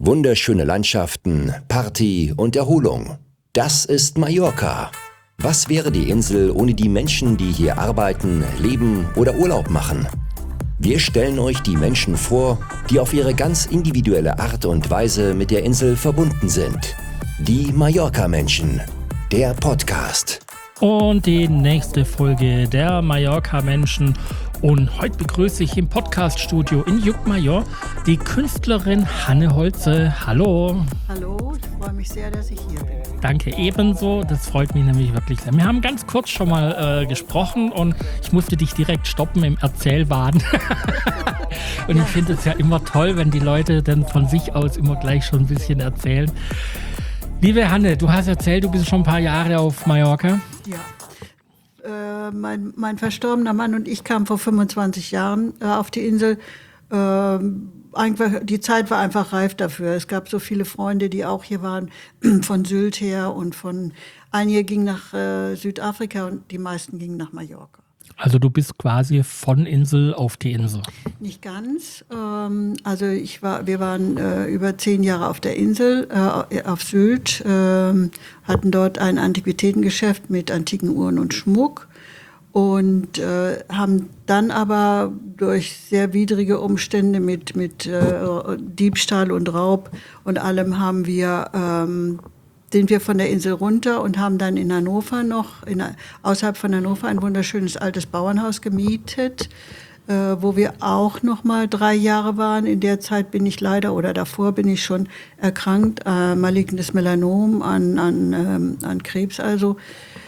Wunderschöne Landschaften, Party und Erholung. Das ist Mallorca. Was wäre die Insel ohne die Menschen, die hier arbeiten, leben oder Urlaub machen? Wir stellen euch die Menschen vor, die auf ihre ganz individuelle Art und Weise mit der Insel verbunden sind. Die Mallorca-Menschen. Der Podcast. Und die nächste Folge der Mallorca-Menschen. Und heute begrüße ich im Podcast-Studio in Llucmajor die Künstlerin Hanne Holze. Hallo. Hallo, ich freue mich sehr, dass ich hier bin. Danke, ebenso. Das freut mich nämlich wirklich sehr. Wir haben ganz kurz schon mal gesprochen und ich musste dich direkt stoppen im Erzählwahn. Und ich finde es ja immer toll, wenn die Leute dann von sich aus immer gleich schon ein bisschen erzählen. Liebe Hanne, du hast erzählt, du bist schon ein paar Jahre auf Mallorca. Ja. Mein verstorbener Mann und ich kamen vor 25 Jahren auf die Insel. Die Zeit war einfach reif dafür. Es gab so viele Freunde, die auch hier waren, von Sylt her und einige gingen nach Südafrika und die meisten gingen nach Mallorca. Also du bist quasi von Insel auf die Insel. Nicht ganz. Wir waren über 10 Jahre auf der Insel, auf Sylt, hatten dort ein Antiquitätengeschäft mit antiken Uhren und Schmuck und haben dann aber durch sehr widrige Umstände mit Diebstahl und Raub und allem sind wir von der Insel runter und haben dann in Hannover außerhalb von Hannover ein wunderschönes altes Bauernhaus gemietet, wo wir auch noch mal 3 Jahre waren. In der Zeit davor bin ich schon erkrankt, malignes Melanom an Krebs, also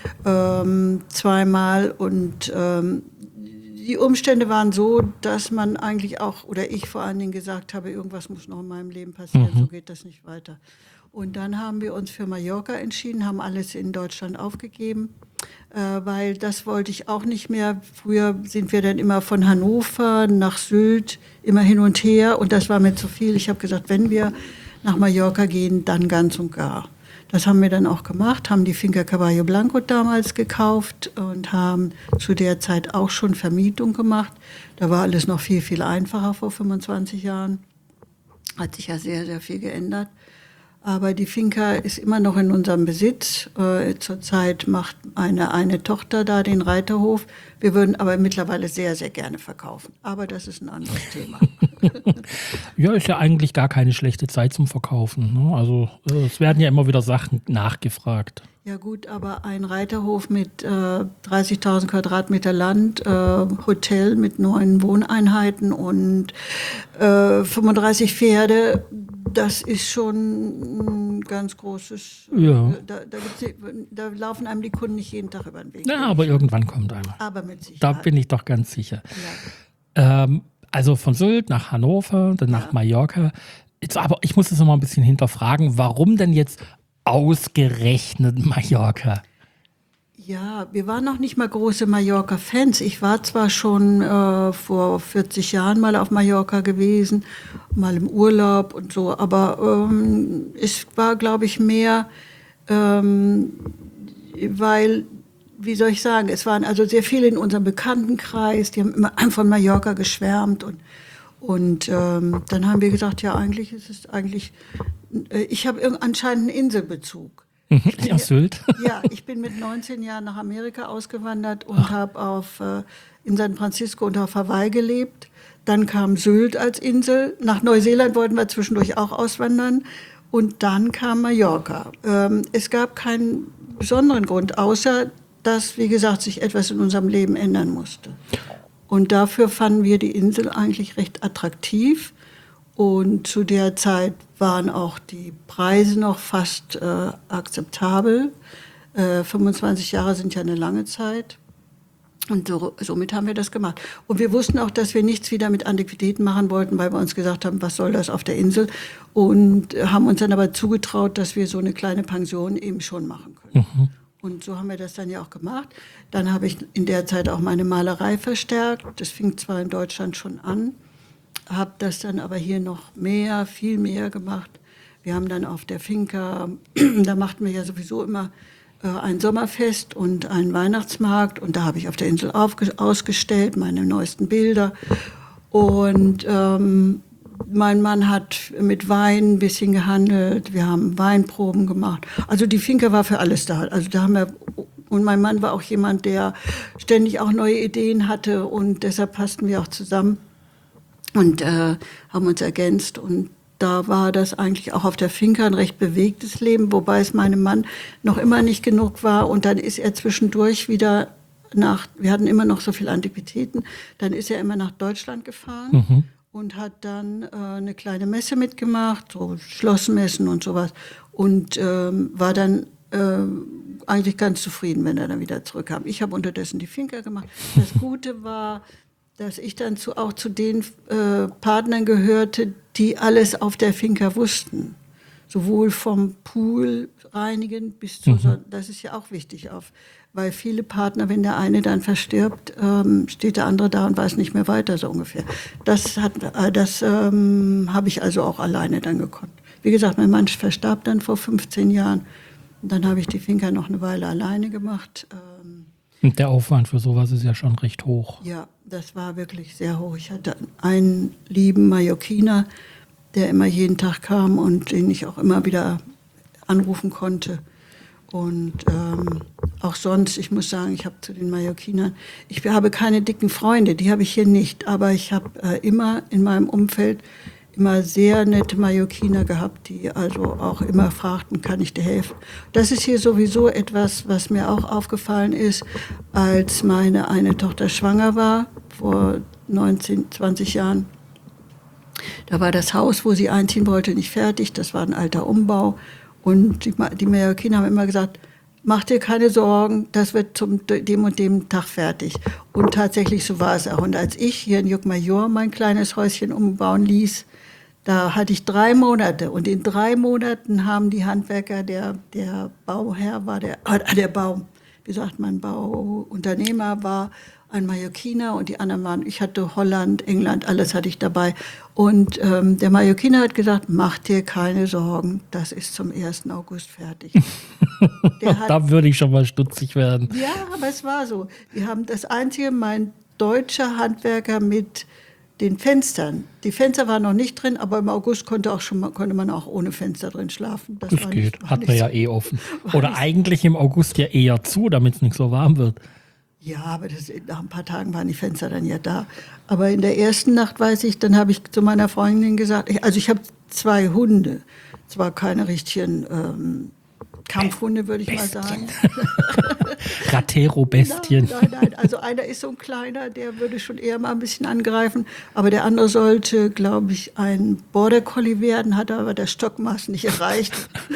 zweimal. Und die Umstände waren so, dass man eigentlich auch, oder ich vor allen Dingen gesagt habe, irgendwas muss noch in meinem Leben passieren, so geht das nicht weiter. Und dann haben wir uns für Mallorca entschieden, haben alles in Deutschland aufgegeben, weil das wollte ich auch nicht mehr. Früher sind wir dann immer von Hannover nach Sylt, immer hin und her und das war mir zu viel. Ich habe gesagt, wenn wir nach Mallorca gehen, dann ganz und gar. Das haben wir dann auch gemacht, haben die Finca Caballo Blanco damals gekauft und haben zu der Zeit auch schon Vermietung gemacht. Da war alles noch viel, viel einfacher vor 25 Jahren. Hat sich ja sehr, sehr viel geändert. Aber die Finca ist immer noch in unserem Besitz. Zurzeit macht eine Tochter da den Reiterhof. Wir würden aber mittlerweile sehr, sehr gerne verkaufen. Aber das ist ein anderes Thema. Ja, ist ja eigentlich gar keine schlechte Zeit zum Verkaufen. Ne? Also es werden ja immer wieder Sachen nachgefragt. Ja gut, aber ein Reiterhof mit 30.000 Quadratmeter Land, Hotel mit 9 Wohneinheiten und 35 Pferde, das ist schon ein ganz großes. Ja. Da laufen einem die Kunden nicht jeden Tag über den Weg. Ja, aber irgendwann kommt einer. Aber mit Sicherheit. Da bin ich doch ganz sicher. Ja. Also von Sylt nach Hannover, dann nach Mallorca. Aber ich muss das noch mal ein bisschen hinterfragen. Warum denn jetzt ausgerechnet Mallorca? Ja, wir waren noch nicht mal große Mallorca-Fans. Ich war zwar schon vor 40 Jahren mal auf Mallorca gewesen, mal im Urlaub und so, aber es war, glaube ich, mehr, weil, wie soll ich sagen, es waren also sehr viele in unserem Bekanntenkreis, die haben immer von Mallorca geschwärmt und dann haben wir gesagt, ja, ich habe anscheinend einen Inselbezug. Ja, Sylt. Ja, ich bin mit 19 Jahren nach Amerika ausgewandert und habe in San Francisco und auf Hawaii gelebt. Dann kam Sylt als Insel. Nach Neuseeland wollten wir zwischendurch auch auswandern. Und dann kam Mallorca. Es gab keinen besonderen Grund, außer dass, wie gesagt, sich etwas in unserem Leben ändern musste. Und dafür fanden wir die Insel eigentlich recht attraktiv. Und zu der Zeit waren auch die Preise noch fast akzeptabel. 25 Jahre sind ja eine lange Zeit. Und somit haben wir das gemacht. Und wir wussten auch, dass wir nichts wieder mit Antiquitäten machen wollten, weil wir uns gesagt haben, was soll das auf der Insel? Und haben uns dann aber zugetraut, dass wir so eine kleine Pension eben schon machen können. Mhm. Und so haben wir das dann ja auch gemacht. Dann habe ich in der Zeit auch meine Malerei verstärkt. Das fing zwar in Deutschland schon an, habe das dann aber hier noch viel mehr gemacht. Wir haben dann auf der Finca, da machten wir ja sowieso immer ein Sommerfest und einen Weihnachtsmarkt. Und da habe ich auf der Insel ausgestellt, meine neuesten Bilder. Und mein Mann hat mit Wein ein bisschen gehandelt, wir haben Weinproben gemacht. Also die Finca war für alles da. Also da haben wir, und mein Mann war auch jemand, der ständig auch neue Ideen hatte und deshalb passten wir auch zusammen und haben uns ergänzt. Und da war das eigentlich auch auf der Finca ein recht bewegtes Leben, wobei es meinem Mann noch immer nicht genug war. Und dann ist er zwischendurch wieder wir hatten immer noch so viele Antiquitäten, dann ist er immer nach Deutschland gefahren und hat dann eine kleine Messe mitgemacht, so Schlossmessen und sowas. Und war dann eigentlich ganz zufrieden, wenn er dann wieder zurückkam. Ich habe unterdessen die Finca gemacht. Das Gute war, dass ich dann auch zu den Partnern gehörte, die alles auf der Finca wussten. Sowohl vom Pool reinigen bis zu, das ist ja auch wichtig, weil viele Partner, wenn der eine dann verstirbt, steht der andere da und weiß nicht mehr weiter, so ungefähr. Das habe ich also auch alleine dann gekonnt. Wie gesagt, mein Mann verstarb dann vor 15 Jahren. Und dann habe ich die Finca noch eine Weile alleine gemacht. Und der Aufwand für sowas ist ja schon recht hoch. Ja, das war wirklich sehr hoch. Ich hatte einen lieben Mallorquiner, der immer jeden Tag kam und den ich auch immer wieder anrufen konnte. Und auch sonst, ich muss sagen, ich habe zu den Mallorquinern, ich habe keine dicken Freunde, die habe ich hier nicht, aber ich habe immer in meinem Umfeld immer sehr nette Mallorquiner gehabt, die also auch immer fragten, kann ich dir helfen? Das ist hier sowieso etwas, was mir auch aufgefallen ist, als meine eine Tochter schwanger war, vor 20 Jahren. Da war das Haus, wo sie einziehen wollte, nicht fertig, das war ein alter Umbau. Und die Mallorquiner haben immer gesagt, mach dir keine Sorgen, das wird zum dem und dem Tag fertig. Und tatsächlich so war es auch. Und als ich hier in Llucmajor mein kleines Häuschen umbauen ließ, da hatte ich 3 Monate. Und in 3 Monaten haben die Handwerker, der Bauherr war, Bauunternehmer war ein Mallorquiner und die anderen waren, ich hatte Holland, England, alles hatte ich dabei. Und der Mallorquiner hat gesagt, mach dir keine Sorgen, das ist zum 1. August fertig. Da würde ich schon mal stutzig werden. Ja, aber es war so. Wir haben das Einzige, mein deutscher Handwerker mit den Fenstern. Die Fenster waren noch nicht drin, aber im August konnte man auch ohne Fenster drin schlafen. Das geht, hat man ja eh offen. Oder eigentlich im August ja eher zu, damit es nicht so warm wird. Ja, aber nach ein paar Tagen waren die Fenster dann ja da. Aber in der ersten Nacht, weiß ich, dann habe ich zu meiner Freundin gesagt, also ich habe 2 Hunde. Zwar keine richtigen Kampfhunde, würde ich mal sagen. Ratero-Bestien. Nein. Also einer ist so ein kleiner, der würde schon eher mal ein bisschen angreifen. Aber der andere sollte, glaube ich, ein Border Collie werden, hat aber das Stockmaß nicht erreicht.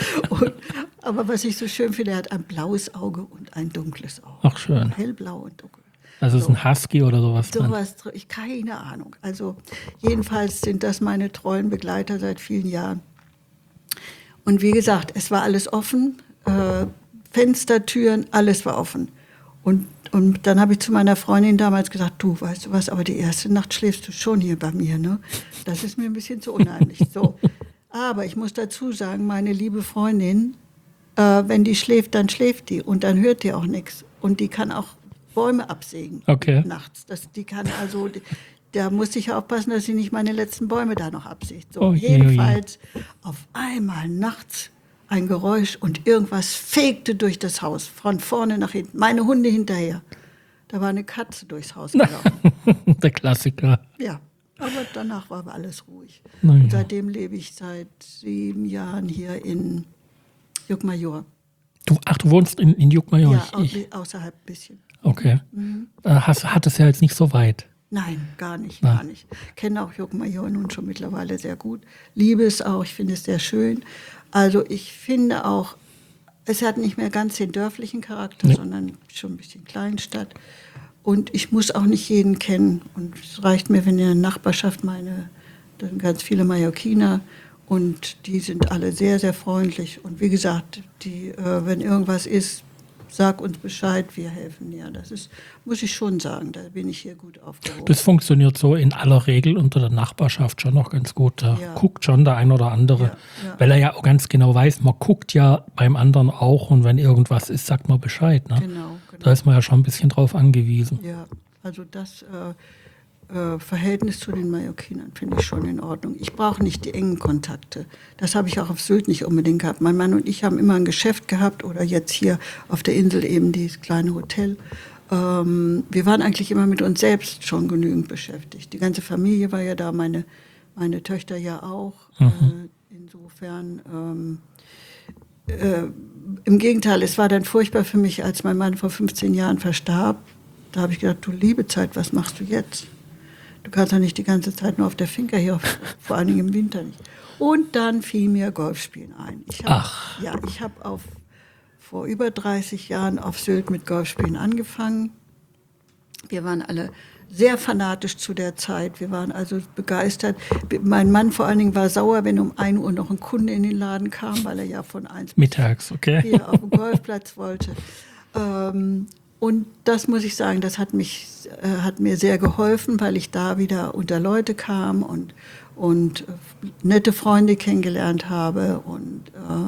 Aber was ich so schön finde, er hat ein blaues Auge und ein dunkles Auge. Ach, schön. Hellblau und dunkel. Also ist ein Husky oder sowas drin? Sowas, ich keine Ahnung. Also jedenfalls sind das meine treuen Begleiter seit vielen Jahren. Und wie gesagt, es war alles offen, Fenster, Türen, alles war offen. Und dann habe ich zu meiner Freundin damals gesagt, du, weißt du was, aber die erste Nacht schläfst du schon hier bei mir, ne? Das ist mir ein bisschen zu unheimlich. So. Aber ich muss dazu sagen, meine liebe Freundin, wenn die schläft, dann schläft die und dann hört die auch nichts. Und die kann auch Bäume absägen nachts. Die kann also... Da musste ich aufpassen, dass sie nicht meine letzten Bäume da noch absägt. So, jedenfalls auf einmal nachts ein Geräusch und irgendwas fegte durch das Haus, von vorne nach hinten. Meine Hunde hinterher. Da war eine Katze durchs Haus gelaufen. Der Klassiker. Ja, aber danach war alles ruhig. Ja. Und seitdem lebe ich seit 7 Jahren hier in Llucmajor. Du wohnst in Llucmajor? Ja, außerhalb ein bisschen. Okay. Hat es ja jetzt nicht so weit. Nein, gar nicht. Kenne auch Llucmajor nun schon mittlerweile sehr gut. Liebe es auch, ich finde es sehr schön. Also ich finde auch, es hat nicht mehr ganz den dörflichen Charakter, sondern schon ein bisschen Kleinstadt. Und ich muss auch nicht jeden kennen. Und es reicht mir, wenn in der Nachbarschaft da sind ganz viele Mallorquiner und die sind alle sehr, sehr freundlich. Und wie gesagt, wenn irgendwas ist, sag uns Bescheid, wir helfen. Ja, muss ich schon sagen, da bin ich hier gut aufgehoben. Das funktioniert so in aller Regel unter der Nachbarschaft schon noch ganz gut. Da guckt schon der ein oder andere, weil er ja auch ganz genau weiß, man guckt ja beim anderen auch und wenn irgendwas ist, sagt man Bescheid. Ne? Genau. Da ist man ja schon ein bisschen drauf angewiesen. Ja, also das Verhältnis zu den Mallorquinern finde ich schon in Ordnung. Ich brauche nicht die engen Kontakte. Das habe ich auch auf Sylt nicht unbedingt gehabt. Mein Mann und ich haben immer ein Geschäft gehabt oder jetzt hier auf der Insel eben dieses kleine Hotel. Wir waren eigentlich immer mit uns selbst schon genügend beschäftigt. Die ganze Familie war ja da, meine Töchter ja auch. Insofern, im Gegenteil, es war dann furchtbar für mich, als mein Mann vor 15 Jahren verstarb. Da habe ich gedacht, du liebe Zeit, was machst du jetzt? Du kannst ja nicht die ganze Zeit nur auf der Finca hier, vor allen Dingen im Winter nicht. Und dann fiel mir Golfspielen ein. Ich habe vor über 30 Jahren auf Sylt mit Golfspielen angefangen. Wir waren alle sehr fanatisch zu der Zeit. Wir waren also begeistert. Mein Mann vor allen Dingen war sauer, wenn um 1 Uhr noch ein Kunde in den Laden kam, weil er ja von 1 mittags, okay, hier auf dem Golfplatz wollte. Und das muss ich sagen, das hat mir sehr geholfen, weil ich da wieder unter Leute kam und nette Freunde kennengelernt habe und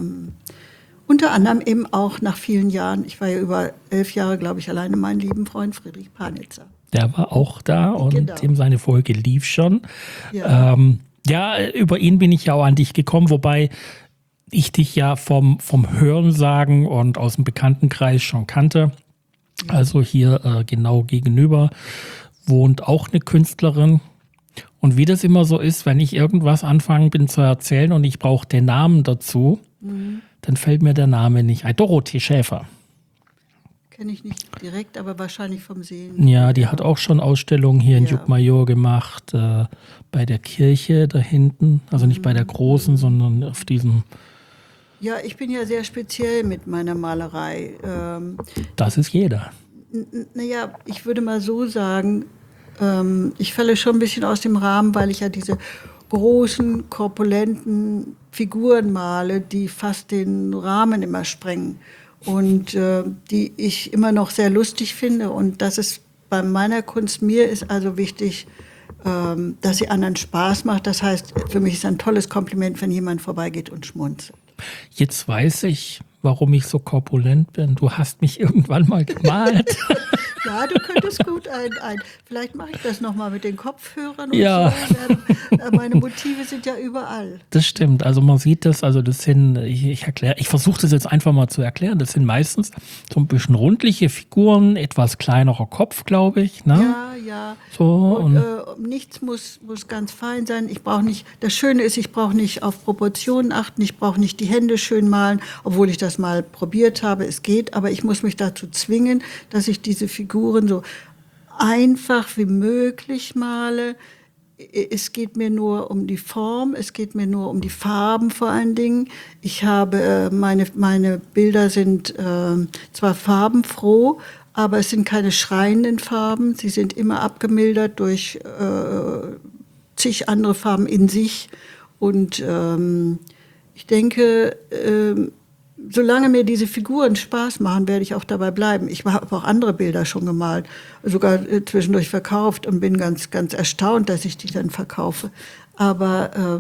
unter anderem eben auch nach vielen Jahren, ich war ja über 11 Jahre, glaube ich, alleine, meinen lieben Freund Friedrich Panitzer. Der war auch da und Genau. dem seine Folge lief schon. Ja. Über ihn bin ich ja auch an dich gekommen, wobei ich dich ja vom Hörensagen und aus dem Bekanntenkreis schon kannte. Also hier genau gegenüber wohnt auch eine Künstlerin. Und wie das immer so ist, wenn ich irgendwas anfangen bin zu erzählen und ich brauche den Namen dazu, dann fällt mir der Name nicht ein. Dorothee Schäfer. Kenne ich nicht direkt, aber wahrscheinlich vom Sehen. Ja, die hat auch schon Ausstellungen hier in Ja. Llucmajor gemacht, bei der Kirche da hinten. Also nicht bei der großen, sondern auf diesem. Ja, ich bin ja sehr speziell mit meiner Malerei. Das ist jeder. Naja, ich würde mal so sagen, ich falle schon ein bisschen aus dem Rahmen, weil ich ja diese großen, korpulenten Figuren male, die fast den Rahmen immer sprengen und die ich immer noch sehr lustig finde. Und das ist bei meiner Kunst, mir ist also wichtig, dass sie anderen Spaß macht. Das heißt, für mich ist ein tolles Kompliment, wenn jemand vorbeigeht und schmunzelt. Jetzt weiß ich, warum ich so korpulent bin. Du hast mich irgendwann mal gemalt. Ja, du könntest gut vielleicht mache ich das nochmal mit den Kopfhörern und Ja. so. Meine Motive sind ja überall. Das stimmt. Also man sieht das, also das sind, ich versuche das jetzt einfach mal zu erklären. Das sind meistens so ein bisschen rundliche Figuren, etwas kleinerer Kopf, glaube ich. Ne? Ja, ja. So, Und nichts muss ganz fein sein. Das Schöne ist, ich brauche nicht auf Proportionen achten, ich brauche nicht die Hände schön malen, obwohl ich das mal probiert habe. Es geht, aber ich muss mich dazu zwingen, dass ich diese Figuren so einfach wie möglich male. Es geht mir nur um die Form, es geht mir nur um die Farben vor allen Dingen. Ich habe, meine Bilder sind zwar farbenfroh, aber es sind keine schreienden Farben. Sie sind immer abgemildert durch zig andere Farben in sich. Und ich denke, solange mir diese Figuren Spaß machen, werde ich auch dabei bleiben. Ich habe auch andere Bilder schon gemalt, sogar zwischendurch verkauft und bin ganz, ganz erstaunt, dass ich die dann verkaufe. Aber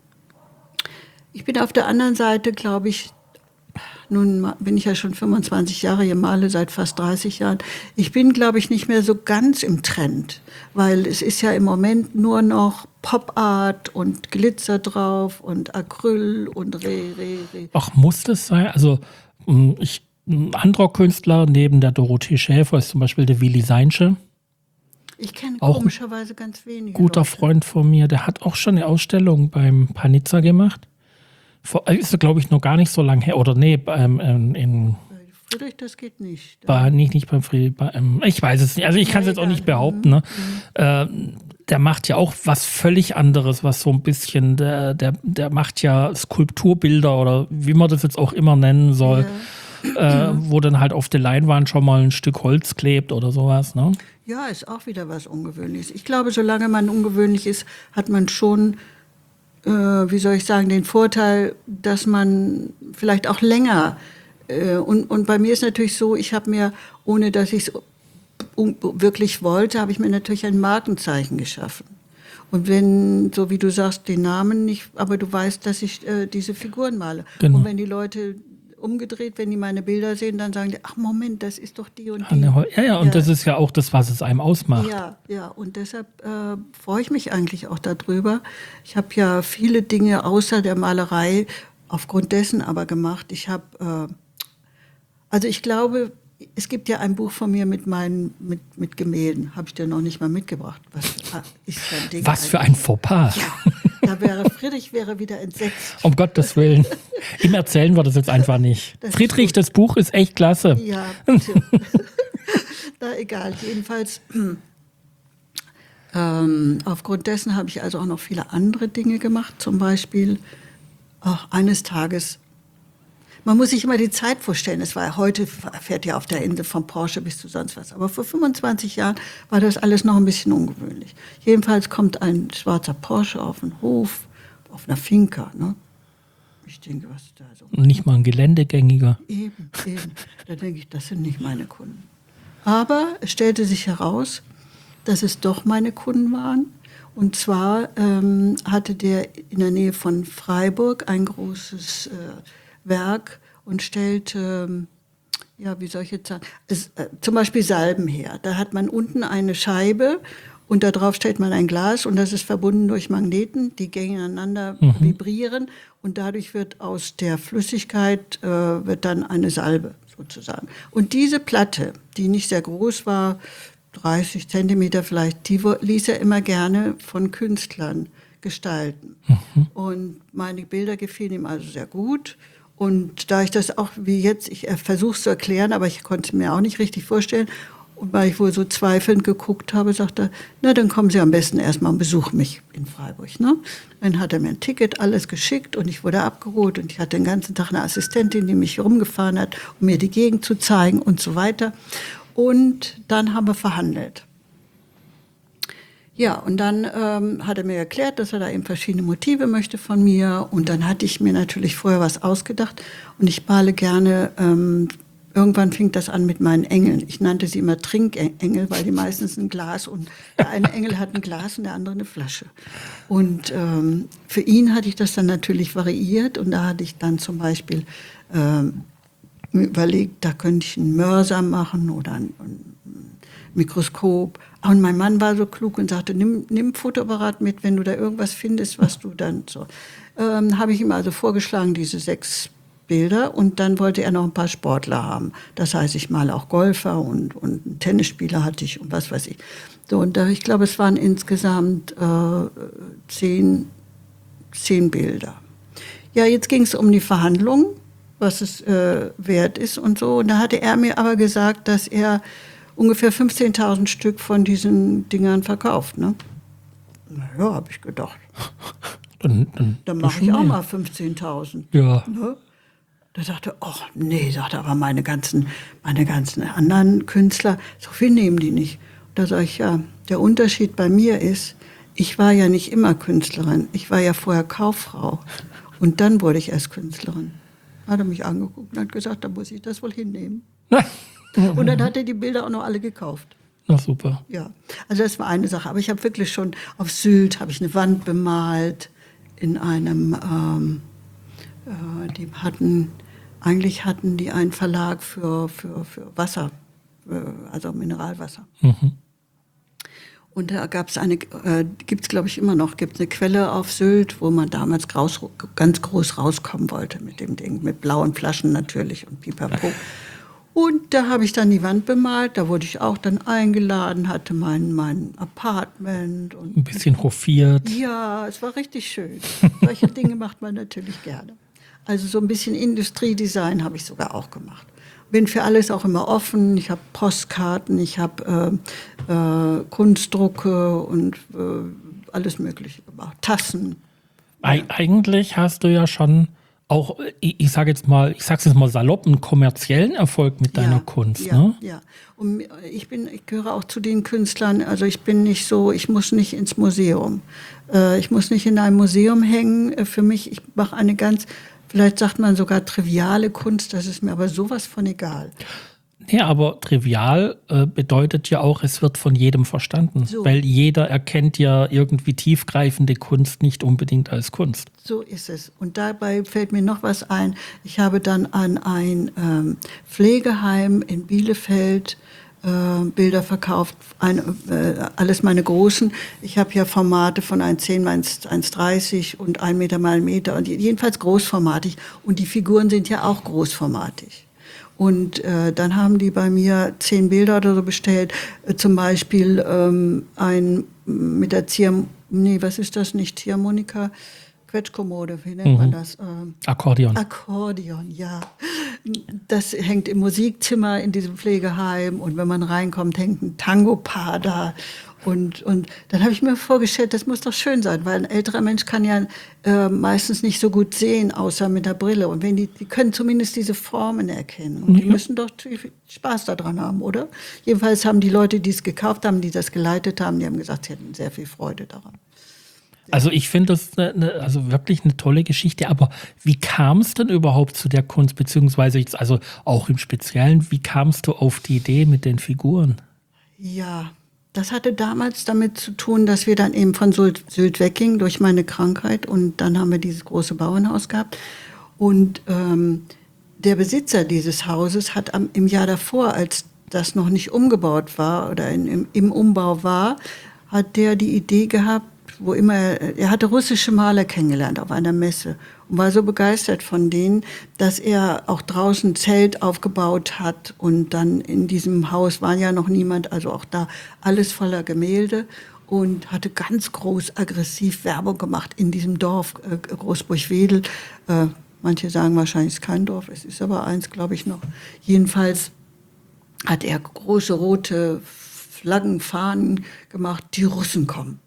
ich bin auf der anderen Seite, glaube ich, nun bin ich ja schon 25 Jahre hier, male seit fast 30 Jahren. Ich bin, glaube ich, nicht mehr so ganz im Trend, weil es ist ja im Moment nur noch Pop-Art und Glitzer drauf und Acryl und Ach, muss das sein? Also ein anderer Künstler neben der Dorothee Schäfer ist zum Beispiel der Willi Seinsche. Ich kenne Auch komischerweise ganz wenige Guter Leute. Freund von mir, der hat auch schon eine Ausstellung beim Panizza gemacht. Ist, glaube ich, noch gar nicht so lange her. Oder nee, Friedrich, das geht nicht. nicht beim Friedrich. Ich weiß es nicht. Also ich kann es jetzt auch nicht behaupten. Ne? Der macht ja auch was völlig anderes, was so ein bisschen, der macht ja Skulpturbilder oder wie man das jetzt auch immer nennen soll, wo dann halt auf der Leinwand schon mal ein Stück Holz klebt oder sowas. Ne? Ja, ist auch wieder was Ungewöhnliches. Ich glaube, solange man ungewöhnlich ist, hat man schon, wie soll ich sagen, den Vorteil, dass man vielleicht auch länger, und bei mir ist natürlich so, ich habe mir, ohne dass ich es wirklich wollte, habe ich mir natürlich ein Markenzeichen geschaffen. Und wenn, so wie du sagst, den Namen nicht, aber du weißt, dass ich diese Figuren male. Genau. Und wenn die Leute umgedreht, wenn die meine Bilder sehen, dann sagen die, ach Moment, das ist doch die und die. Und das ist ja auch das, was es einem ausmacht. Ja, und deshalb freue ich mich eigentlich auch darüber. Ich habe ja viele Dinge außer der Malerei aufgrund dessen aber gemacht. Ich habe, also ich glaube, es gibt ja ein Buch von mir mit Gemälden. Habe ich dir noch nicht mal mitgebracht. Was für ein Fauxpas. Ja, Friedrich wäre wieder entsetzt. Um Gottes Willen. Ihm erzählen wir das jetzt einfach nicht. Friedrich, das Buch ist echt klasse. Ja, egal. Jedenfalls, aufgrund dessen habe ich also auch noch viele andere Dinge gemacht. Zum Beispiel, eines Tages, man muss sich immer die Zeit vorstellen. Heute fährt ja auf der Insel von Porsche bis zu sonst was. Aber vor 25 Jahren war das alles noch ein bisschen ungewöhnlich. Jedenfalls kommt ein schwarzer Porsche auf den Hof, auf einer Finca. Ne? Ich denke, was ist da so? Nicht mal ein Geländegängiger. Eben. Da denke ich, das sind nicht meine Kunden. Aber es stellte sich heraus, dass es doch meine Kunden waren. Und zwar hatte der in der Nähe von Freiburg ein großes Werk und stellte, wie soll ich jetzt sagen, zum Beispiel Salben her. Da hat man unten eine Scheibe und da drauf stellt man ein Glas und das ist verbunden durch Magneten, die gegeneinander vibrieren und dadurch wird aus der Flüssigkeit wird dann eine Salbe sozusagen. Und diese Platte, die nicht sehr groß war, 30 Zentimeter vielleicht, die ließ er immer gerne von Künstlern gestalten. Und meine Bilder gefielen ihm also sehr gut. Und da ich das auch wie jetzt, ich versuche es zu erklären, aber ich konnte es mir auch nicht richtig vorstellen. Und weil ich wohl so zweifelnd geguckt habe, sagte er, na, dann kommen Sie am besten erstmal und besuchen mich in Freiburg. Ne? Dann hat er mir ein Ticket, alles geschickt und ich wurde abgeholt. Und ich hatte den ganzen Tag eine Assistentin, die mich rumgefahren hat, um mir die Gegend zu zeigen und so weiter. Und dann haben wir verhandelt. Ja, und dann hat er mir erklärt, dass er da eben verschiedene Motive möchte von mir. Und dann hatte ich mir natürlich vorher was ausgedacht. Und ich male gerne, irgendwann fing das an mit meinen Engeln. Ich nannte sie immer Trinkengel, weil die meistens ein Glas und der eine Engel hat ein Glas und der andere eine Flasche. Und für ihn hatte ich das dann natürlich variiert. Und da hatte ich dann zum Beispiel mir überlegt, da könnte ich einen Mörser machen oder ein Mikroskop. Und mein Mann war so klug und sagte, nimm Fotoapparat mit, wenn du da irgendwas findest, was du dann so. Habe ich ihm also vorgeschlagen, diese 6 Bilder. Und dann wollte er noch ein paar Sportler haben. Das heißt, ich male auch Golfer und einen Tennisspieler hatte ich und was weiß ich. So, und ich glaube, es waren insgesamt 10 Bilder. Ja, jetzt ging es um die Verhandlung, was es wert ist und so. Und da hatte er mir aber gesagt, dass er ungefähr 15.000 Stück von diesen Dingern verkauft. Ne? Na ja, habe ich gedacht. Dann mache ich auch mal 15.000. Ja. Ne? Da dachte er, ach nee, sagte aber meine ganzen anderen Künstler, so viel nehmen die nicht. Da sage ich, ja, der Unterschied bei mir ist, ich war ja nicht immer Künstlerin. Ich war ja vorher Kauffrau. Und dann wurde ich erst Künstlerin. Hat er mich angeguckt und hat gesagt, da muss ich das wohl hinnehmen. Und dann hat er die Bilder auch noch alle gekauft. Na super. Ja, also das war eine Sache. Aber ich habe wirklich schon auf Sylt habe ich eine Wand bemalt in einem. Eigentlich hatten die einen Verlag für Wasser, also Mineralwasser. Und da gab es gibt es glaube ich immer noch, gibt es eine Quelle auf Sylt, wo man damals ganz groß rauskommen wollte mit dem Ding, mit blauen Flaschen natürlich und pipapo. Und da habe ich dann die Wand bemalt, da wurde ich auch dann eingeladen, hatte mein Apartment. Und ein bisschen hofiert. Ja, es war richtig schön. Solche Dinge macht man natürlich gerne. Also so ein bisschen Industriedesign habe ich sogar auch gemacht. Bin für alles auch immer offen. Ich habe Postkarten, ich habe Kunstdrucke und alles Mögliche gemacht. Tassen. Eigentlich hast du ja schon auch, ich sag's jetzt mal salopp, einen kommerziellen Erfolg mit deiner Kunst, ja, ne? Ja. Und ich gehöre auch zu den Künstlern, also ich bin nicht so, ich muss nicht ins Museum. Ich muss nicht in einem Museum hängen. Für mich, ich mache eine vielleicht sagt man sogar triviale Kunst, das ist mir aber sowas von egal. Ja, aber trivial bedeutet ja auch, es wird von jedem verstanden. So. Weil jeder erkennt ja irgendwie tiefgreifende Kunst nicht unbedingt als Kunst. So ist es. Und dabei fällt mir noch was ein. Ich habe dann an ein Pflegeheim in Bielefeld Bilder verkauft, alles meine großen. Ich habe ja Formate von 1,10 mal 1,30 und 1 Meter mal 1 Meter und jedenfalls großformatig. Und die Figuren sind ja auch großformatig. Und dann haben die bei mir 10 Bilder oder so bestellt. Zum Beispiel ein mit der was ist das? Nicht Ziehharmonika, Quetschkommode, wie nennt man das? Akkordeon. Akkordeon, ja. Das hängt im Musikzimmer in diesem Pflegeheim und wenn man reinkommt, hängt ein Tango-Paar da. Und dann habe ich mir vorgestellt, das muss doch schön sein, weil ein älterer Mensch kann ja meistens nicht so gut sehen, außer mit der Brille. Und wenn die können zumindest diese Formen erkennen. Und die müssen doch Spaß daran haben, oder? Jedenfalls haben die Leute, die es gekauft haben, die das geleitet haben, die haben gesagt, sie hätten sehr viel Freude daran. Also ich finde das also wirklich eine tolle Geschichte. Aber wie kam es denn überhaupt zu der Kunst? Beziehungsweise jetzt also auch im Speziellen, wie kamst du auf die Idee mit den Figuren? Ja, das hatte damals damit zu tun, dass wir dann eben von Sylt weggingen durch meine Krankheit. Und dann haben wir dieses große Bauernhaus gehabt. Und der Besitzer dieses Hauses hat im Jahr davor, als das noch nicht umgebaut war oder im Umbau war, hat der die Idee gehabt, er hatte russische Maler kennengelernt auf einer Messe und war so begeistert von denen, dass er auch draußen ein Zelt aufgebaut hat und dann in diesem Haus war ja noch niemand, also auch da alles voller Gemälde und hatte ganz groß aggressiv Werbung gemacht in diesem Dorf Großburg-Wedel. Manche sagen wahrscheinlich, es ist kein Dorf, es ist aber eins, glaube ich noch. Jedenfalls hat er große rote Flaggen, Fahnen gemacht, die Russen kommen.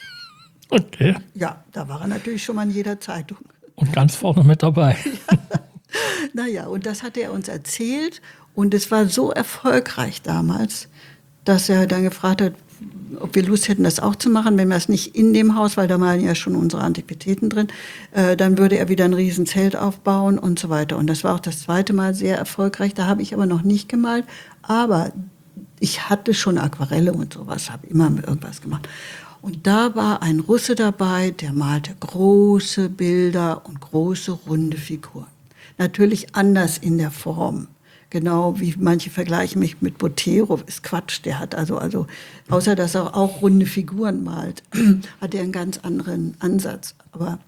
Okay. Ja, da war er natürlich schon mal in jeder Zeitung. Und ganz vorne mit dabei. Ja. Naja, und das hat er uns erzählt. Und es war so erfolgreich damals, dass er dann gefragt hat, ob wir Lust hätten, das auch zu machen. Wenn wir es nicht in dem Haus, weil da waren ja schon unsere Antiquitäten drin, dann würde er wieder ein Riesenzelt aufbauen und so weiter. Und das war auch das zweite Mal sehr erfolgreich. Da habe ich aber noch nicht gemalt. Aber ich hatte schon Aquarelle und sowas, habe immer irgendwas gemacht. Und da war ein Russe dabei, der malte große Bilder und große runde Figuren. Natürlich anders in der Form. Genau wie manche vergleichen mich mit Botero, ist Quatsch. Der hat also außer dass er auch runde Figuren malt, hat er einen ganz anderen Ansatz.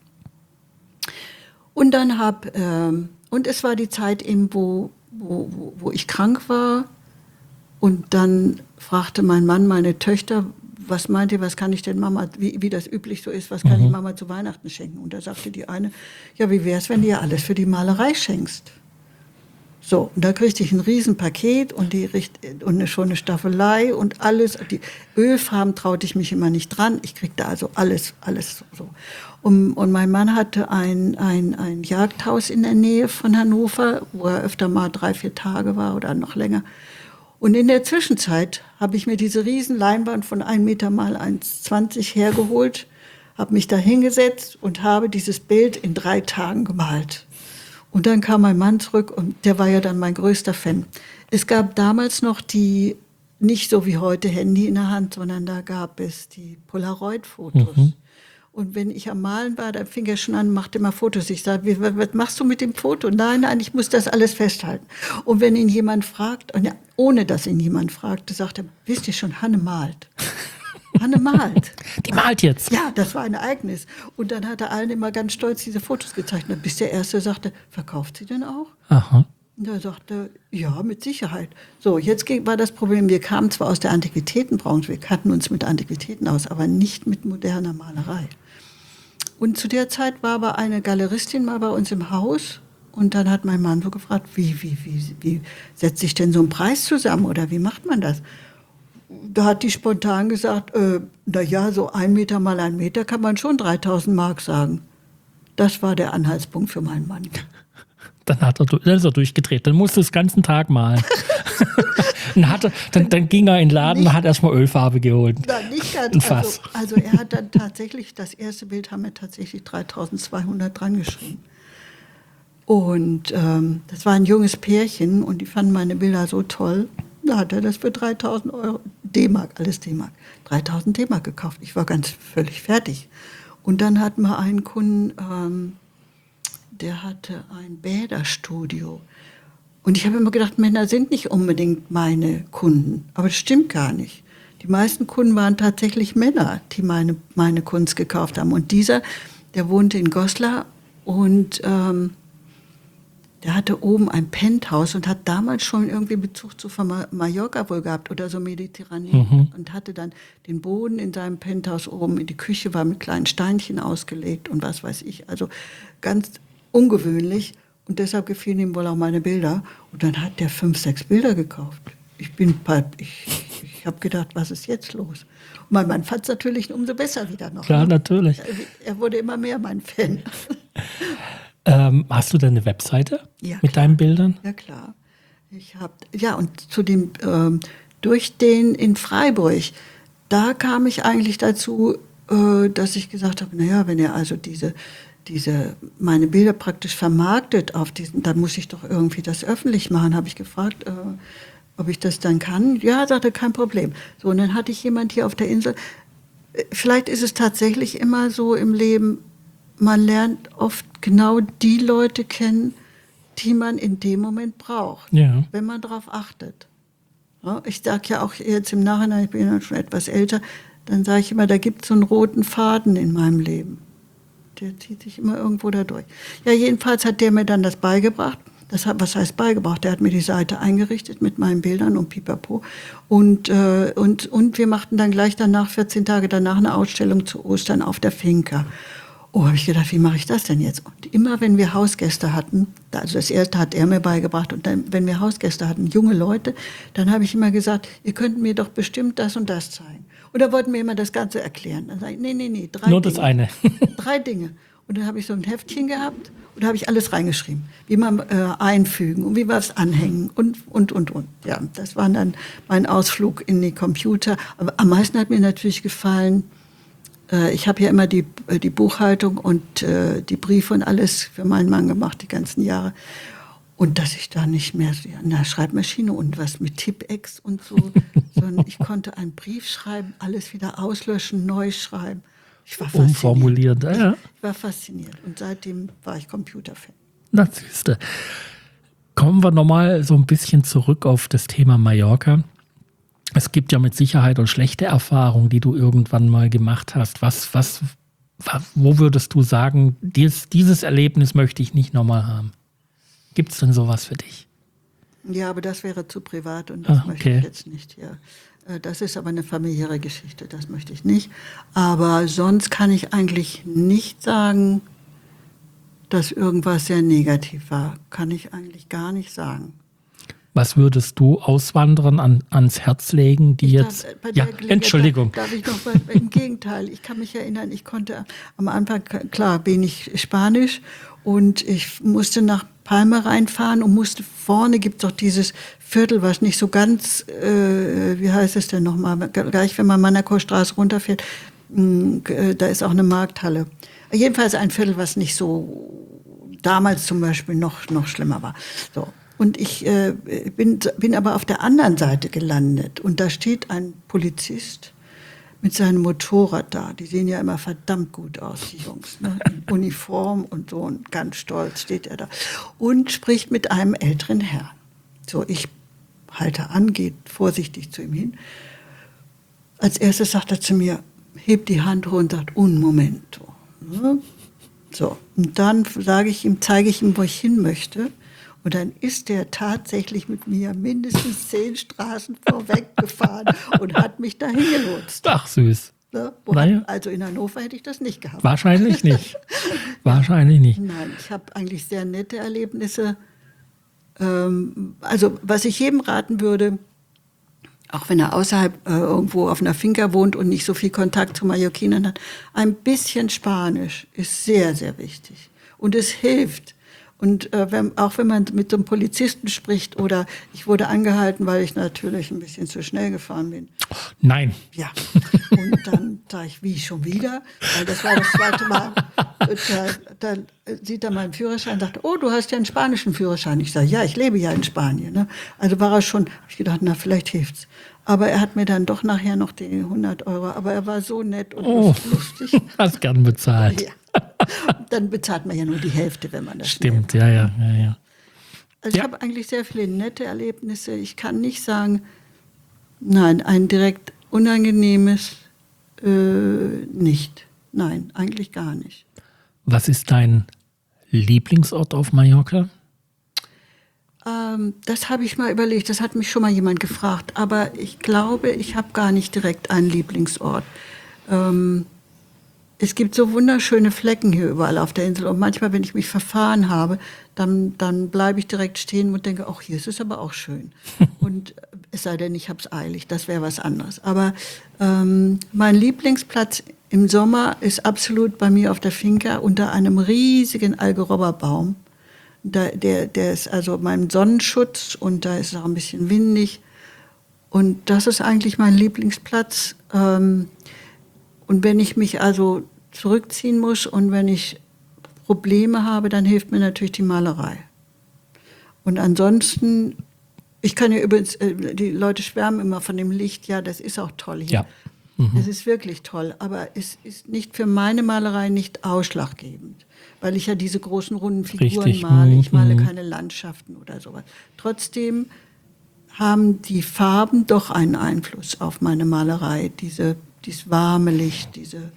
Und dann und es war die Zeit eben, wo ich krank war. Und dann fragte mein Mann meine Töchter, was meint ihr, was kann ich denn Mama, wie das üblich so ist, was kann ich Mama zu Weihnachten schenken? Und da sagte die eine, ja, wie wär's, wenn du ihr alles für die Malerei schenkst? So, und da kriegte ich ein Riesenpaket und schon eine Staffelei und alles. Die Ölfarben traute ich mich immer nicht dran. Ich kriegte also alles so. Und mein Mann hatte ein Jagdhaus in der Nähe von Hannover, wo er öfter mal 3-4 Tage war oder noch länger. Und in der Zwischenzeit habe ich mir diese riesen Leinwand von 1 Meter mal 1,20 hergeholt, habe mich da hingesetzt und habe dieses Bild in 3 Tagen gemalt. Und dann kam mein Mann zurück und der war ja dann mein größter Fan. Es gab damals noch nicht so wie heute Handy in der Hand, sondern da gab es die Polaroid-Fotos. Und wenn ich am Malen war, dann fing er schon an, machte immer Fotos. Ich sage, was machst du mit dem Foto? Nein, ich muss das alles festhalten. Und wenn ihn jemand fragt, und ja, ohne dass ihn jemand fragte, sagt er, wisst ihr schon, Hanne malt. Hanne malt. Die malt jetzt. Ja, das war ein Ereignis. Und dann hat er allen immer ganz stolz diese Fotos gezeichnet. Bis der Erste sagte, verkauft sie denn auch? Aha. Und er sagte, ja, mit Sicherheit. So, jetzt war das Problem, wir kamen zwar aus der Antiquitätenbranche, wir kannten uns mit Antiquitäten aus, aber nicht mit moderner Malerei. Und zu der Zeit war aber eine Galeristin mal bei uns im Haus und dann hat mein Mann so gefragt, wie setzt sich denn so ein Preis zusammen oder wie macht man das? Da hat die spontan gesagt, naja, so 1 Meter mal 1 Meter kann man schon 3.000 Mark sagen. Das war der Anhaltspunkt für meinen Mann. Dann ist er durchgedreht. Dann musste das ganzen Tag malen. dann ging er in den Laden und hat erstmal Ölfarbe geholt. Nein, nicht ganz. Ein Fass. Also er hat dann tatsächlich, das erste Bild haben wir tatsächlich 3.200 dran geschrieben. Und das war ein junges Pärchen und die fanden meine Bilder so toll. Da hat er das für 3.000 Euro, D-Mark, alles D-Mark, 3.000 D-Mark gekauft. Ich war ganz völlig fertig. Und dann hatten wir einen Kunden, der hatte ein Bäderstudio. Und ich habe immer gedacht, Männer sind nicht unbedingt meine Kunden. Aber das stimmt gar nicht. Die meisten Kunden waren tatsächlich Männer, die meine Kunst gekauft haben. Und dieser, der wohnte in Goslar und der hatte oben ein Penthouse und hat damals schon irgendwie Bezug zu Mallorca wohl gehabt oder so Mediterranean. Und hatte dann den Boden in seinem Penthouse oben, die Küche war mit kleinen Steinchen ausgelegt und was weiß ich. Also ganz ungewöhnlich. Und deshalb gefielen ihm wohl auch meine Bilder. Und dann hat der 5, 6 Bilder gekauft. Ich habe gedacht, was ist jetzt los? Und mein Mann fand es natürlich umso besser wieder noch. Klar, natürlich. Er wurde immer mehr mein Fan. Hast du denn eine Webseite mit klar. deinen Bildern? Ja, klar. Und zu dem, durch den in Freiburg, da kam ich eigentlich dazu, dass ich gesagt habe, naja, wenn er also meine Bilder praktisch vermarktet auf diesen, dann muss ich doch irgendwie das öffentlich machen, habe ich gefragt, ob ich das dann kann. Ja, sagte, kein Problem. So, und dann hatte ich jemand hier auf der Insel. Vielleicht ist es tatsächlich immer so im Leben, man lernt oft genau die Leute kennen, die man in dem Moment braucht, wenn man darauf achtet. Ja, ich sage ja auch jetzt im Nachhinein, ich bin ja schon etwas älter, dann sage ich immer, da gibt es so einen roten Faden in meinem Leben. Der zieht sich immer irgendwo da durch. Ja, jedenfalls hat der mir dann das beigebracht. Was heißt beigebracht? Der hat mir die Seite eingerichtet mit meinen Bildern und pipapo. Und wir machten dann gleich danach, 14 Tage danach, eine Ausstellung zu Ostern auf der Finca. Oh, habe ich gedacht, wie mache ich das denn jetzt? Und immer, wenn wir Hausgäste hatten, also das erste hat er mir beigebracht, und dann, wenn wir Hausgäste hatten, junge Leute, dann habe ich immer gesagt, ihr könnt mir doch bestimmt das und das zeigen. Und da wollten mir immer das Ganze erklären. Dann sage ich, nee, 3 Dinge. Nur das eine. 3 Dinge. Und dann habe ich so ein Heftchen gehabt und da habe ich alles reingeschrieben. Wie man einfügen und wie wir es anhängen und. Ja, das war dann mein Ausflug in die Computer. Aber am meisten hat mir natürlich gefallen, ich habe ja immer die Buchhaltung und die Briefe und alles für meinen Mann gemacht, die ganzen Jahre. Und dass ich da nicht mehr an der Schreibmaschine und was mit Tipp-Ex und so, sondern ich konnte einen Brief schreiben, alles wieder auslöschen, neu schreiben. Ich war fasziniert. Umformuliert, ja. Ich war fasziniert und seitdem war ich Computerfan. Na, siehste. Kommen wir nochmal so ein bisschen zurück auf das Thema Mallorca. Es gibt ja mit Sicherheit auch schlechte Erfahrungen, die du irgendwann mal gemacht hast. Wo würdest du sagen, dieses Erlebnis möchte ich nicht nochmal haben? Gibt es denn sowas für dich? Ja, aber das wäre zu privat und das möchte ich jetzt nicht. Ja. Das ist aber eine familiäre Geschichte, das möchte ich nicht. Aber sonst kann ich eigentlich nicht sagen, dass irgendwas sehr negativ war. Kann ich eigentlich gar nicht sagen. Was würdest du Auswanderern ans Herz legen, die jetzt... Ja, Entschuldigung. Darf ich noch mal, im Gegenteil, ich kann mich erinnern, ich konnte am Anfang, klar, wenig Spanisch und ich musste nach Palma reinfahren und musste vorne, gibt es doch dieses Viertel, was nicht so ganz, wie heißt es denn nochmal, gleich wenn man Manacor-Straße runterfährt, da ist auch eine Markthalle. Jedenfalls ein Viertel, was nicht so damals zum Beispiel noch schlimmer war. So. Und ich bin aber auf der anderen Seite gelandet. Und da steht ein Polizist mit seinem Motorrad da. Die sehen ja immer verdammt gut aus, die Jungs. Ne? In Uniform und so. Und ganz stolz steht er da. Und spricht mit einem älteren Herrn. So, ich halte an, geht vorsichtig zu ihm hin. Als erstes sagt er zu mir, hebt die Hand hoch und sagt, un momento. Ne? So, und dann zeige ich ihm, wo ich hin möchte. Und dann ist der tatsächlich mit mir mindestens 10 Straßen vorweg gefahren und hat mich dahin gelotst. Ach, süß. Ne? Also in Hannover hätte ich das nicht gehabt. Wahrscheinlich nicht. Wahrscheinlich nicht. Nein, ich habe eigentlich sehr nette Erlebnisse. Also was ich jedem raten würde, auch wenn er außerhalb irgendwo auf einer Finca wohnt und nicht so viel Kontakt zu Mallorquinern hat, ein bisschen Spanisch ist sehr, sehr wichtig. Und es hilft. Und auch wenn man mit so einem Polizisten spricht oder ich wurde angehalten, weil ich natürlich ein bisschen zu schnell gefahren bin. Nein. Ja, und dann sage ich, wie, schon wieder? Weil das war das zweite Mal. Und da sieht er meinen Führerschein und sagt, oh, du hast ja einen spanischen Führerschein. Ich sage, ja, ich lebe ja in Spanien. Ne? Also war er schon, habe ich gedacht, na, vielleicht hilft's. Aber er hat mir dann doch nachher noch die 100 €, aber er war so nett und lustig. Hast gern bezahlt. Ja. Dann bezahlt man ja nur die Hälfte, wenn man das Stimmt, nimmt. ja. Also ich habe eigentlich sehr viele nette Erlebnisse. Ich kann nicht sagen, nein, ein direkt unangenehmes nicht. Nein, eigentlich gar nicht. Was ist dein Lieblingsort auf Mallorca? Das habe ich mal überlegt, das hat mich schon mal jemand gefragt, aber ich glaube, ich habe gar nicht direkt einen Lieblingsort. Es gibt so wunderschöne Flecken hier überall auf der Insel und manchmal, wenn ich mich verfahren habe, dann bleibe ich direkt stehen und denke, ach, hier ist es aber auch schön. Und es sei denn, ich habe es eilig, das wäre was anderes. Aber mein Lieblingsplatz im Sommer ist absolut bei mir auf der Finca unter einem riesigen Algerobberbaum. Der ist also mein Sonnenschutz und da ist es auch ein bisschen windig. Und das ist eigentlich mein Lieblingsplatz. Und wenn ich mich also zurückziehen muss und wenn ich Probleme habe, dann hilft mir natürlich die Malerei. Und ansonsten, ich kann ja übrigens, die Leute schwärmen immer von dem Licht, ja, das ist auch toll hier. Ja. Es ist wirklich toll, aber es ist nicht für meine Malerei nicht ausschlaggebend, weil ich ja diese großen runden Figuren male. Ich male keine Landschaften oder sowas. Trotzdem haben die Farben doch einen Einfluss auf meine Malerei. Dieses warme Licht, diese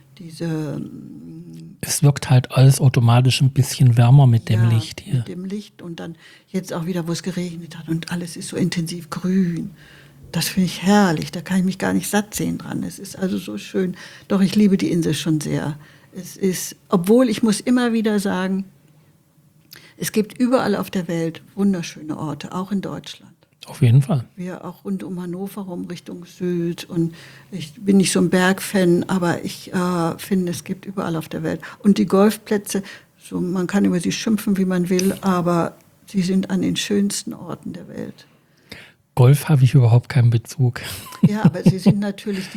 es wirkt halt alles automatisch ein bisschen wärmer mit dem Licht hier. Mit dem Licht und dann jetzt auch wieder, wo es geregnet hat und alles ist so intensiv grün. Das finde ich herrlich, da kann ich mich gar nicht satt sehen dran. Es ist also so schön. Doch, ich liebe die Insel schon sehr. Es ist, obwohl ich muss immer wieder sagen, es gibt überall auf der Welt wunderschöne Orte, auch in Deutschland. Auf jeden Fall. Wir auch rund um Hannover rum Richtung Sylt und ich bin nicht so ein Bergfan, aber ich finde, es gibt überall auf der Welt. Und die Golfplätze, so, man kann über sie schimpfen, wie man will, aber sie sind an den schönsten Orten der Welt. Golf habe ich überhaupt keinen Bezug. Ja, aber sie sind natürlich,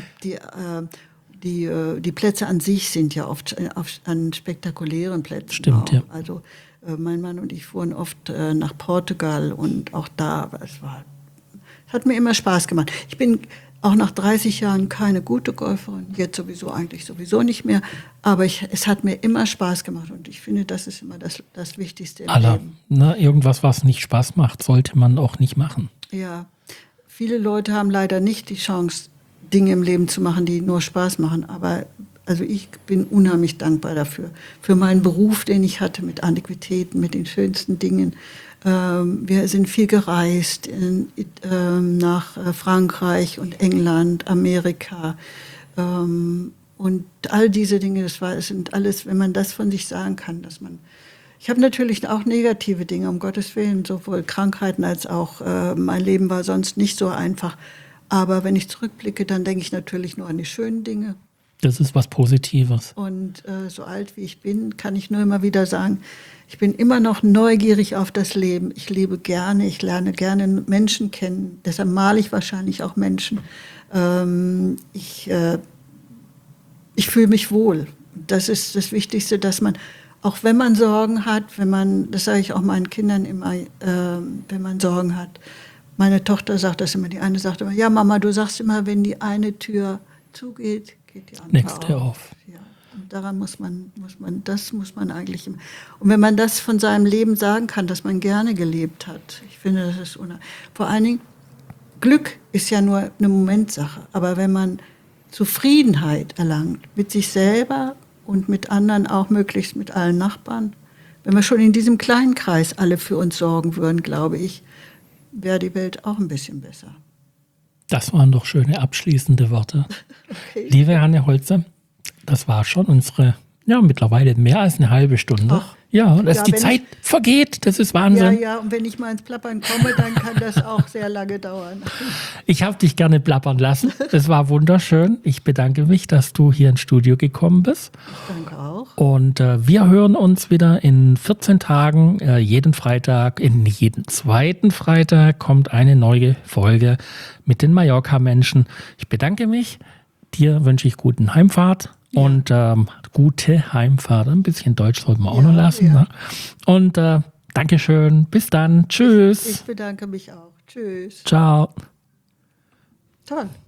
die Plätze an sich sind ja oft an spektakulären Plätzen. Stimmt, auch. ja. Also mein Mann und ich fuhren oft nach Portugal und auch da, es hat mir immer Spaß gemacht. Ich bin auch nach 30 Jahren keine gute Golferin, jetzt sowieso nicht mehr, aber es hat mir immer Spaß gemacht und ich finde, das ist immer das Wichtigste im Leben. Irgendwas, was nicht Spaß macht, sollte man auch nicht machen. Ja, viele Leute haben leider nicht die Chance, Dinge im Leben zu machen, die nur Spaß machen, aber also ich bin unheimlich dankbar dafür, für meinen Beruf, den ich hatte mit Antiquitäten, mit den schönsten Dingen. Wir sind viel gereist nach Frankreich und England, Amerika und all diese Dinge, es sind alles, wenn man das von sich sagen kann, dass man. Ich habe natürlich auch negative Dinge, um Gottes Willen, sowohl Krankheiten als auch mein Leben war sonst nicht so einfach. Aber wenn ich zurückblicke, dann denke ich natürlich nur an die schönen Dinge. Das ist was Positives. Und so alt wie ich bin, kann ich nur immer wieder sagen, ich bin immer noch neugierig auf das Leben. Ich lebe gerne, ich lerne gerne Menschen kennen. Deshalb male ich wahrscheinlich auch Menschen. Ich fühle mich wohl. Das ist das Wichtigste, dass man, auch wenn man Sorgen hat, das sage ich auch meinen Kindern immer, wenn man Sorgen hat. Meine Tochter sagt das immer, die eine sagt immer, ja Mama, du sagst immer, wenn die eine Tür zugeht, geht die andere Nächste auf. Ja, und daran muss man eigentlich, und wenn man das von seinem Leben sagen kann, dass man gerne gelebt hat, ich finde, das ist vor allen Dingen, Glück ist ja nur eine Momentsache, aber wenn man Zufriedenheit erlangt, mit sich selber und mit anderen, auch möglichst mit allen Nachbarn, wenn wir schon in diesem kleinen Kreis alle für uns sorgen würden, glaube ich, wäre die Welt auch ein bisschen besser. Das waren doch schöne abschließende Worte. Okay. Liebe Hanne Holzer, das war schon unsere, mittlerweile mehr als eine halbe Stunde. Ach, Ja, dass Ja, die wenn Zeit vergeht, das ist Ja, Wahnsinn. ja, und wenn ich mal ins Plappern komme, dann kann das auch sehr lange dauern. Ich habe dich gerne plappern lassen. Es war wunderschön. Ich bedanke mich, dass du hier ins Studio gekommen bist. Danke auch. Und wir hören uns wieder in 14 Tagen, jeden Freitag, in jeden zweiten Freitag kommt eine neue Folge mit den Mallorca-Menschen. Ich bedanke mich. Dir wünsche ich guten Heimfahrt und gute Heimfahrt. Ein bisschen Deutsch sollten wir auch noch lassen. Ja. Ne? Und Dankeschön. Bis dann. Tschüss. Ich bedanke mich auch. Tschüss. Ciao. Toll.